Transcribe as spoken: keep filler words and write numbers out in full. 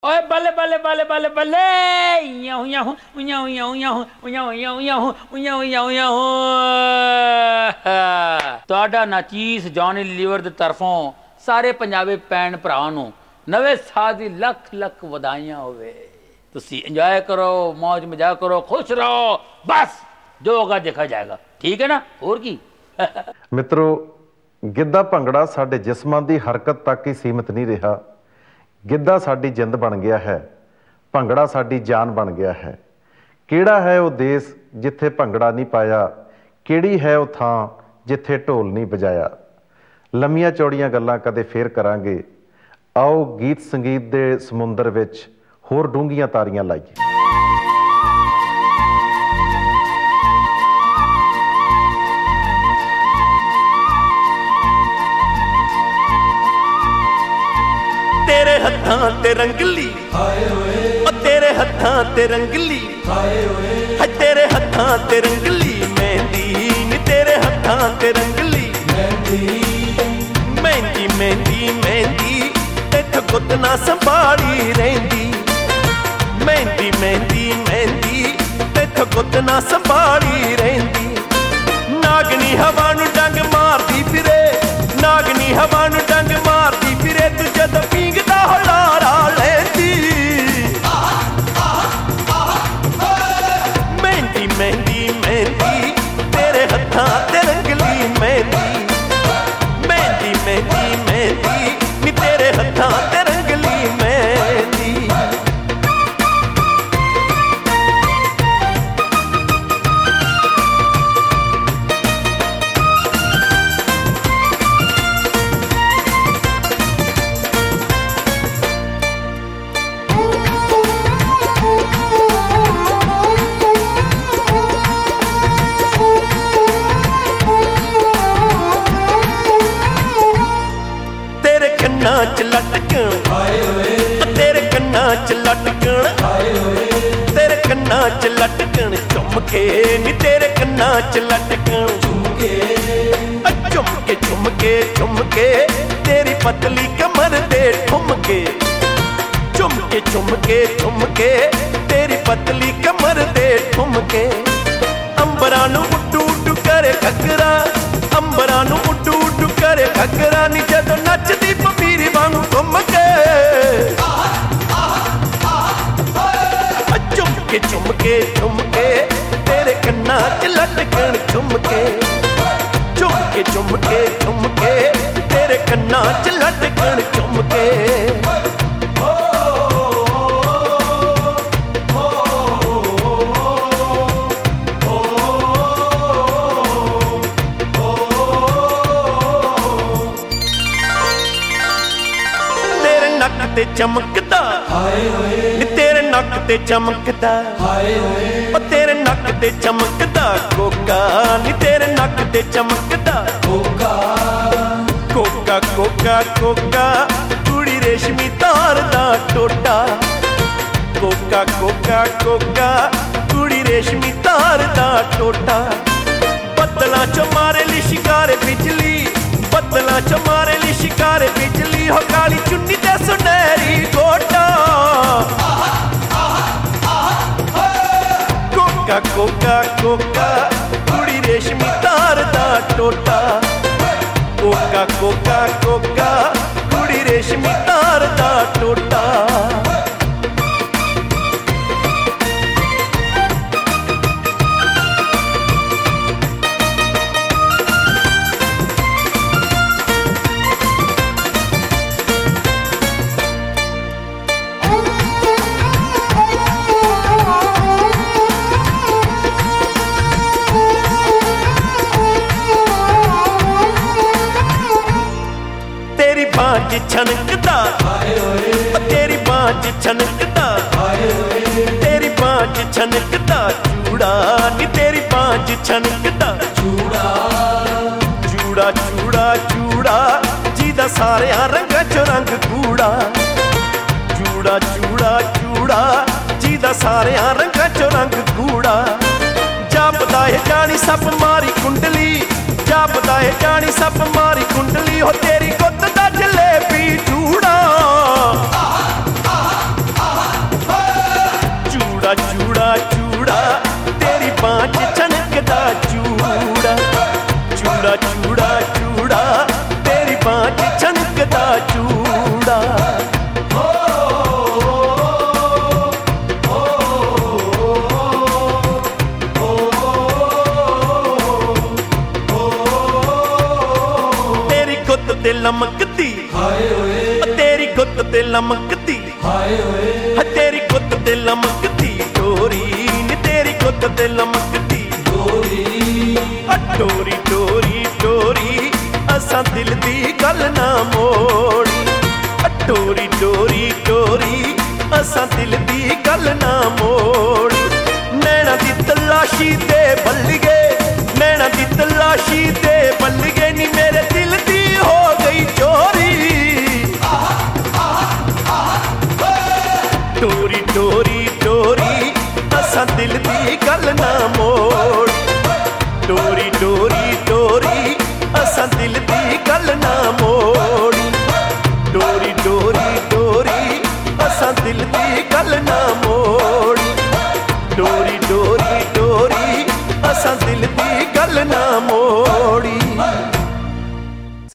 ओए बल्ले बल्ले बल्ले बल्ले बल्ले yahoo yahoo yahoo yahoo yahoo yahoo yahoo yahoo yahoo yahoo yahoo ਤੁਹਾਡਾ ਨਾਚੀਸ ਜੌਨੀ ਲੀਵਰ ਦੀ ਤਰਫੋਂ ਸਾਰੇ ਪੰਜਾਬੀ ਭੈਣ ਭਰਾਵਾਂ ਨੂੰ ਨਵੇਂ ਸਾਲ ਦੀ ਲੱਖ ਲੱਖ ਵਧਾਈਆਂ ਹੋਵੇ। ਤੁਸੀਂ ਇੰਜੋਏ ਕਰੋ, मौज मजाक करो, खुश रहो, बस जो होगा देखा जाएगा। ठीक है ना? और की ਮਿੱਤਰੋ, ਗਿੱਧਾ ਭੰਗੜਾ ਸਾਡੇ ਜਿਸਮਾਂ ਦੀ ਹਰਕਤ ਤੱਕ ਹੀ ਸੀਮਿਤ ਨਹੀਂ ਰਿਹਾ। ਗਿੱਧਾ ਸਾਡੀ ਜਿੰਦ ਬਣ ਗਿਆ ਹੈ, ਭੰਗੜਾ ਸਾਡੀ ਜਾਨ ਬਣ ਗਿਆ ਹੈ। ਕਿਹੜਾ ਹੈ ਉਹ ਦੇਸ਼ ਜਿੱਥੇ ਭੰਗੜਾ ਨਹੀਂ ਪਾਇਆ, ਕਿਹੜੀ ਹੈ ਉਹ ਥਾਂ ਜਿੱਥੇ ਢੋਲ ਨਹੀਂ ਵਜਾਇਆ। ਲੰਮੀਆਂ ਚੌੜੀਆਂ ਗੱਲਾਂ ਕਦੇ ਫੇਰ ਕਰਾਂਗੇ। ਆਓ ਗੀਤ ਸੰਗੀਤ ਦੇ ਸਮੁੰਦਰ ਵਿੱਚ ਹੋਰ ਡੂੰਘੀਆਂ ਤਾਰੀਆਂ ਲਾਈਏ। तेरे हत्थां ते रंगली हाय होए, ओ तेरे हत्थां ते रंगली हाय होए, हाय तेरे हत्थां ते रंगली मेहंदी नी तेरे हत्थां ते रंगली मेहंदी मेहंदी मेहंदी मेहंदी तेथ गुत ना संभाली रहिंदी मेहंदी मेहंदी मेहंदी तेथ गुत ना संभाली रहिंदी। नागनी हवा नू डंग मारदी फिरे, नागनी हवा नू डंग मारदी फिरे, तू जद पींगदा हलारा लैंदी मेहंदी मेहंदी मेहंदी तेरे हत्थां ते रंगली मेहंदी मेहंदी मेहंदी मेहंदी नी तेरे हत्थां ते रंगली मेहंदी। कन्ना च लटकण हाय होए, तेरे कन्ना च लटकण हाय होए, तेरे कन्ना च लटकण झुमके नी तेरे कन्ना च लटकण झुमके झुमके झुमके झुमके तेरी पतली कमर दे ठुमके झुमके झुमके झुमके तेरी पतली कमर दे ठुमके। अंबरां नू उड्डू उड्डू करे घगरा, अंबरां नू उड्डू उड्डू करे घगरा नी जदों नचदी पमीरी वांगू घुम के झुमके झुमके झुमके तेरे कन्ना च लटकण झुमके झुमके झुमके झुमके तेरे कन्ना च लटकण झुमके। ते चमकदा हाय होए, नी तेरे नक ते चमकदा हाय होए, ओ तेरे नक ते चमकदा कोका नी तेरे नक ते चमकदा कोका कोका कोका कोका कुड़ी रेशमी तार दा टोटा कोका कोका कोका कुड़ी रेशमी तार दा टोटा। बदलां चो मारे ली शिकारे बिजली, बदलां चो मारे ली शिकारे बिजली हो काली चुन्नी ते सुनहरी गोटा कोका कोका कोका कुड़ी रेशमी तार दा टोटा कोका कोका कोका कुड़ी रेशमी तार दा टोटा। बांझ छनकदा हाय होए, तेरी बांझ छनकदा हाय होए, तेरी बांझ छनकदा चूड़ा नी तेरी बांझ छनकदा चूड़ा चूड़ा चूड़ा चूड़ा जीदा सारियां रंगां चो रंग कूड़ा चूड़ा चूड़ा चूड़ा जीदा सारियां रंगां चो रंग कूड़ा। जापदा है जानी सप मारी कुंडली, जापदा है जानी सप मारी कुंडली हो तेरी गुत्त दा जलेबी चूड़ा चमकदा चूड़ा, चूड़ा चूड़ा चूड़ा तेरी बांह च चमकदा चूड़ा। तेरी गुत्त ते लमकदी तेरी गुत्त ते लमकदी तेरी गुत्त ते लमकदी डोरी नी तेरी गुत्त ते लमकदी डोरी डोरी डोरी डोरी असां दिल दी गल ना मोड़ी। डोरी डोरी डोरी असां दिल दी गल ना मोड़ी। नैना दी तलाशी दे बल्लिए नैना दी तलाशी दे बल्लिए नी मेरे दिल दी हो गई चोरी। डोरी डोरी डोरी असां दिल दी गल ना मोड़।